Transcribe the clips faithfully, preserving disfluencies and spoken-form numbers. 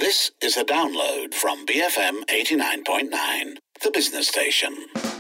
This is a download from B F M eighty-nine point nine, the business station.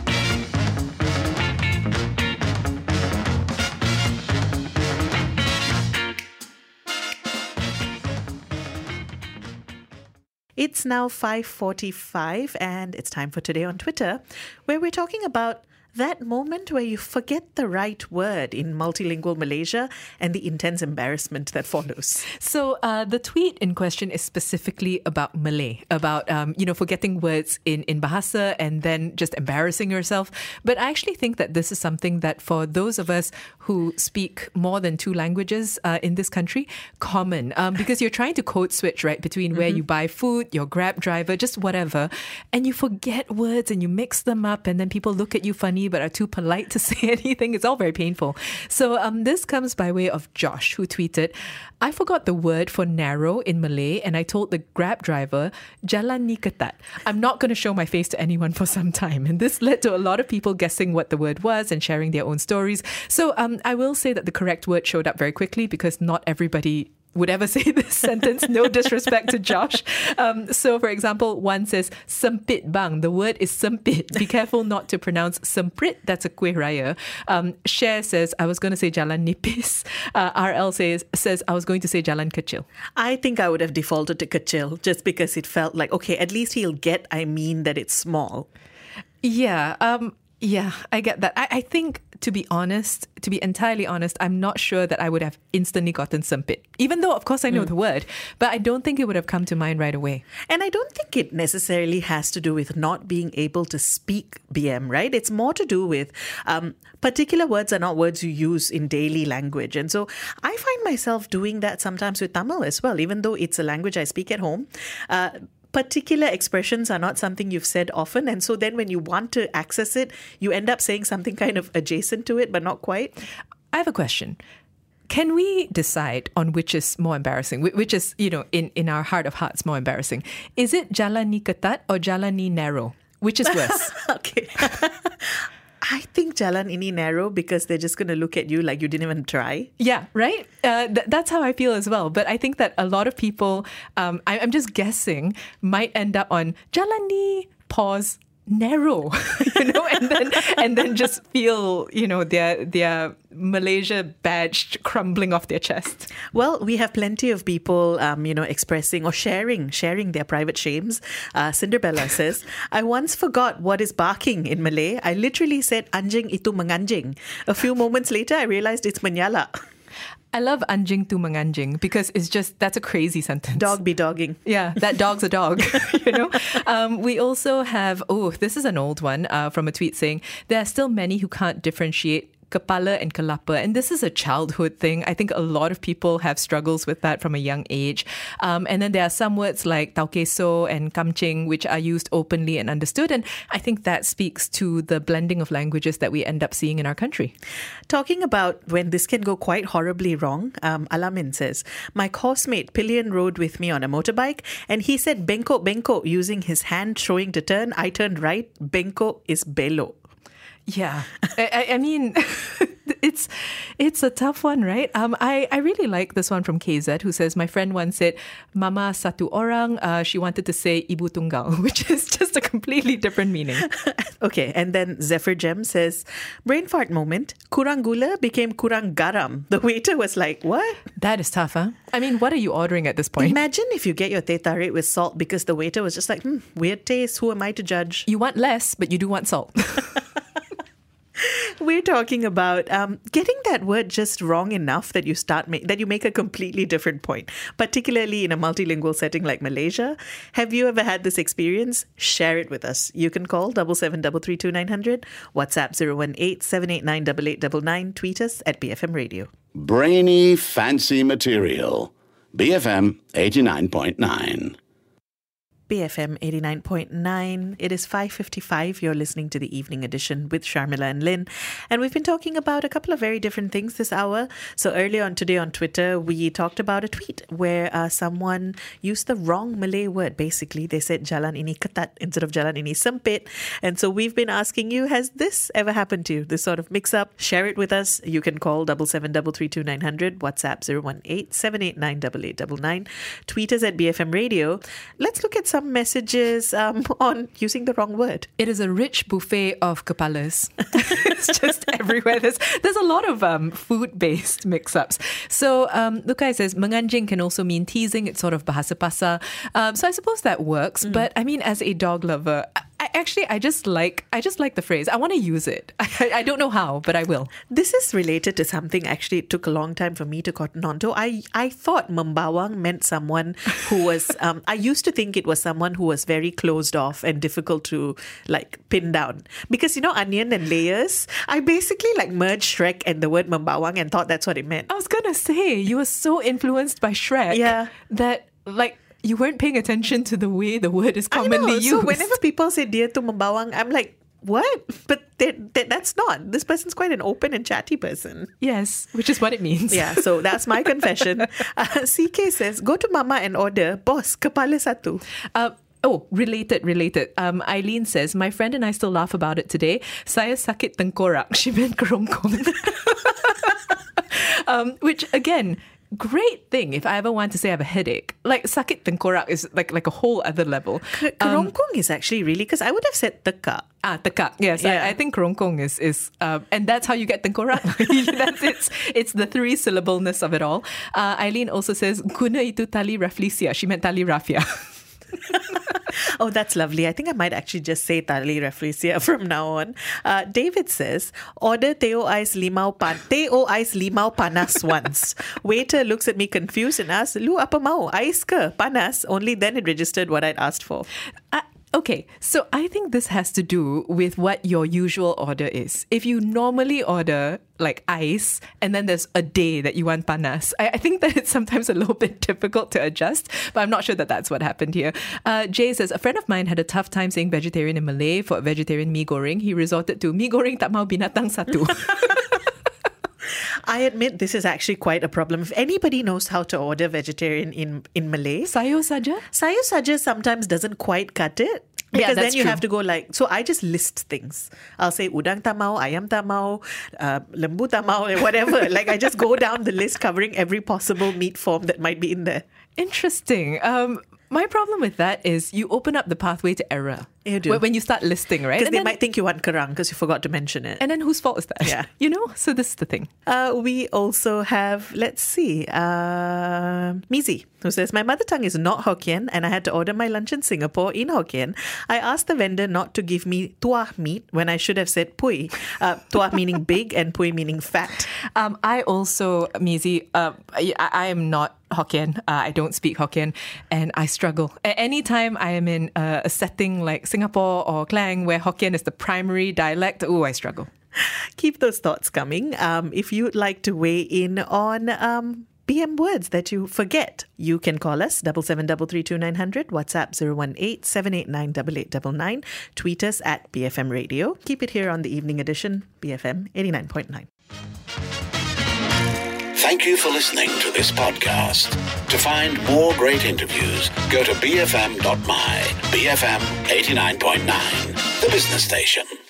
It's now five forty-five and it's time for Today on Twitter, where we're talking about that moment where you forget the right word in multilingual Malaysia and the intense embarrassment that follows. So uh, the tweet in question is specifically about Malay, about, um, you know, forgetting words in, in Bahasa and then just embarrassing yourself. But I actually think that this is something that for those of us who speak more than two languages uh, in this country, common. Um, because you're trying to code switch, right, between mm-hmm. where you buy food, your Grab driver, just whatever. And you forget words and you mix them up and then people look at you funny but are too polite to say anything. It's all very painful. So um, this comes by way of Josh, who tweeted, I forgot the word for narrow in Malay and I told the Grab driver, Jalan ni ketat. I'm not going to show my face to anyone for some time. And this led to a lot of people guessing what the word was and sharing their own stories. So um, I will say that the correct word showed up very quickly because not everybody would ever say this sentence. No disrespect to Josh. Um, so, for example, one says sempit bang. The word is sempit. Be careful not to pronounce semprit. That's a kuih raya. Um, Cher says, I was going to say jalan nipis. Uh, R L says, says, I was going to say jalan kecil. I think I would have defaulted to kecil just because it felt like, okay, at least he'll get, I mean, that it's small. Yeah. Um, yeah, I get that. I, I think, to be honest, to be entirely honest, I'm not sure that I would have instantly gotten sempit. Even though, of course, I know mm. the word, but I don't think it would have come to mind right away. And I don't think it necessarily has to do with not being able to speak B M, right? It's more to do with um, particular words are not words you use in daily language. And so I find myself doing that sometimes with Tamil as well, even though it's a language I speak at home. Uh, Particular expressions are not something you've said often. And so then when you want to access it, you end up saying something kind of adjacent to it, but not quite. I have a question. Can we decide on which is more embarrassing, which is, you know, in, in our heart of hearts more embarrassing? Is it jalan ni ketat or jalan ni narrow? Which is worse? Okay. I think jalan ini narrow because they're just going to look at you like you didn't even try. Yeah, right? Uh, th- that's how I feel as well. But I think that a lot of people, um, I- I'm just guessing, might end up on jalan ni, pause, narrow, you know, and then and then just feel, you know, their their Malaysia badge crumbling off their chest. Well, we have plenty of people, um, you know, expressing or sharing sharing their private shames. Uh, Cinderbella says, I once forgot what is barking in Malay. I literally said anjing itu menganjing. A few moments later, I realized it's menyala. I love anjing tu menganjing because it's just, that's a crazy sentence. Dog be dogging. Yeah, that dog's a dog, you know. Um, we also have, oh, this is an old one uh, from a tweet saying, there are still many who can't differentiate kepala and kelapa. And this is a childhood thing. I think a lot of people have struggles with that from a young age. Um, and then there are some words like tau keso and kamching, which are used openly and understood. And I think that speaks to the blending of languages that we end up seeing in our country. Talking about when this can go quite horribly wrong, um, Alamin says, my coursemate Pillion rode with me on a motorbike and he said bengkok bengkok using his hand showing to turn. I turned right. Bengkok is belok. Yeah, I, I mean, it's it's a tough one, right? Um, I, I really like this one from K Z, who says, my friend once said, Mama satu orang, uh, she wanted to say Ibu Tunggal, which is just a completely different meaning. Okay, and then Zephyr Gem says, brain fart moment, kurang gula became kurang garam. The waiter was like, what? That is tough, huh? I mean, what are you ordering at this point? Imagine if you get your teh tarik with salt because the waiter was just like, hmm, weird taste, who am I to judge? You want less, but you do want salt. We're talking about um, getting that word just wrong enough that you start ma- that you make a completely different point, particularly in a multilingual setting like Malaysia. Have you ever had this experience? Share it with us. You can call double seven double three two nine hundred, WhatsApp zero one eight seven eight nine eight eight nine nine, tweet us at B F M Radio. Brainy, fancy material. B F M eighty-nine point nine. B F M eighty-nine point nine. It is five fifty-five. You're listening to the Evening Edition with Sharmila and Lynn. And we've been talking about a couple of very different things this hour. So earlier on today on Twitter, we talked about a tweet where uh, someone used the wrong Malay word. Basically, they said jalan ini ketat instead of jalan ini sempit. And so we've been asking you, has this ever happened to you? This sort of mix-up? Share it with us. You can call double seven double three two nine hundred, WhatsApp zero one eight seven eight nine eight eight nine nine, tweet us at B F M Radio. Let's look at some messages um, on using the wrong word. It is a rich buffet of kepalas. It's just everywhere. There's, there's a lot of um, food-based mix-ups. So um, Lukai says, menganjing can also mean teasing. It's sort of bahasa pasar. Um, so I suppose that works. Mm. But I mean, as a dog lover, I, actually, I just like I just like the phrase. I want to use it. I, I don't know how, but I will. This is related to something actually it took a long time for me to cotton on to. I, I thought membawang meant someone who was, um, I used to think it was someone who was very closed off and difficult to like pin down. Because, you know, onion and layers, I basically like merged Shrek and the word membawang and thought that's what it meant. I was going to say, you were so influenced by Shrek yeah. that like, you weren't paying attention to the way the word is commonly I know. used. So whenever people say dear to membawang, I'm like, what? But they, they, that's not. This person's quite an open and chatty person. Yes, which is what it means. Yeah, so that's my confession. Uh, C K says, go to Mama and order, boss, kepala satu. Uh, Oh, related, related. Um, Eileen says, my friend and I still laugh about it today. Saya sakit tengkorak. She meant kerongkong. um, which, again, great thing if I ever want to say I have a headache. Like, sakit tengkorak is like like a whole other level. Kerongkong um, is actually really, because I would have said tekak. Ah, tekak. Yes, yeah. I, I think kerongkong is, is uh, and that's how you get tengkorak. That's it's, it's the three syllableness of it all. Uh, Eileen also says, guna itu tali raflesia. She meant tali rafia. Oh, that's lovely. I think I might actually just say tali raflesia from now on. Uh, David says, order teh ais limau pan teh ais limau panas once. Waiter looks at me confused and asks, lu apa mau? Ais ke? Panas? Only then it registered what I'd asked for. Uh, Okay, so I think this has to do with what your usual order is. If you normally order like ice and then there's a day that you want panas, I, I think that it's sometimes a little bit difficult to adjust, but I'm not sure that that's what happened here. Uh, Jay says, a friend of mine had a tough time saying vegetarian in Malay for a vegetarian mee goreng. He resorted to mee goreng tak mau binatang satu. I admit this is actually quite a problem. If anybody knows how to order vegetarian in, in Malay, Sayur saja? Sayur saja sometimes doesn't quite cut it. Because yeah, then you true. have to go like, so I just list things. I'll say udang tamau, ayam tamau, uh, lembu tamau, whatever. Like I just go down the list covering every possible meat form that might be in there. Interesting. Um, my problem with that is you open up the pathway to error. You do. When you start listing, right? Because they then, might think you want kerang because you forgot to mention it. And then whose fault is that? Yeah. You know? So this is the thing. Uh, we also have, let's see, uh, Mizi, who says, my mother tongue is not Hokkien and I had to order my lunch in Singapore in Hokkien. I asked the vendor not to give me tuah meat when I should have said pui. Uh, tuah meaning big and pui meaning fat. Um, I also, Mizi, uh, I, I am not Hokkien. Uh, I don't speak Hokkien and I struggle. A- anytime I am in uh, a setting like Singapore or Klang where Hokkien is the primary dialect, oh, I struggle. Keep those thoughts coming. Um, if you'd like to weigh in on um, B M words that you forget, you can call us double seven double three two nine hundred, WhatsApp zero one eight seven eight nine eight eight nine nine, tweet us at B F M Radio. Keep it here on the Evening Edition, B F M eighty-nine point nine. Thank you for listening to this podcast. To find more great interviews, go to b f m dot my. B F M eighty-nine point nine, the business station.